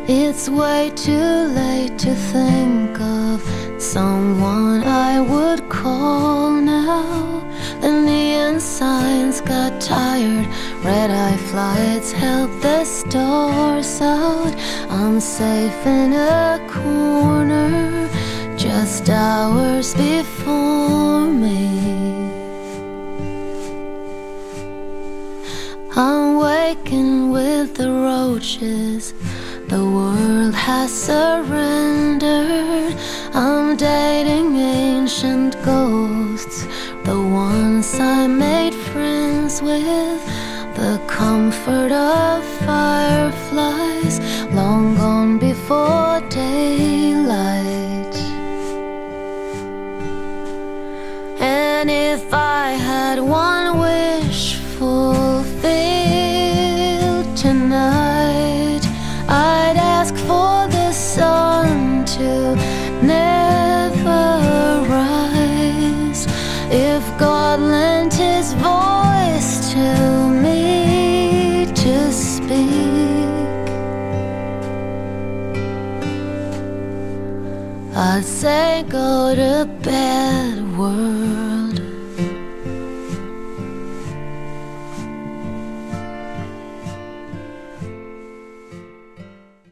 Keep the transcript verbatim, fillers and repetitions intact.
It's way too late to think of someone I would call now. The neon signs got tired, red-eye flights help the stars out. I'm safe in a corner, just hours before me. I'm waking with the roaches, the world has surrendered. I'm dating ancient ghosts, the ones I made friends with. The comfort of fireflies, long gone before daylight. And if I had one wish fulfilled tonight, I'd ask for the sun to never rise. If God lent his voice to me to speak, I'd say go to bed, world.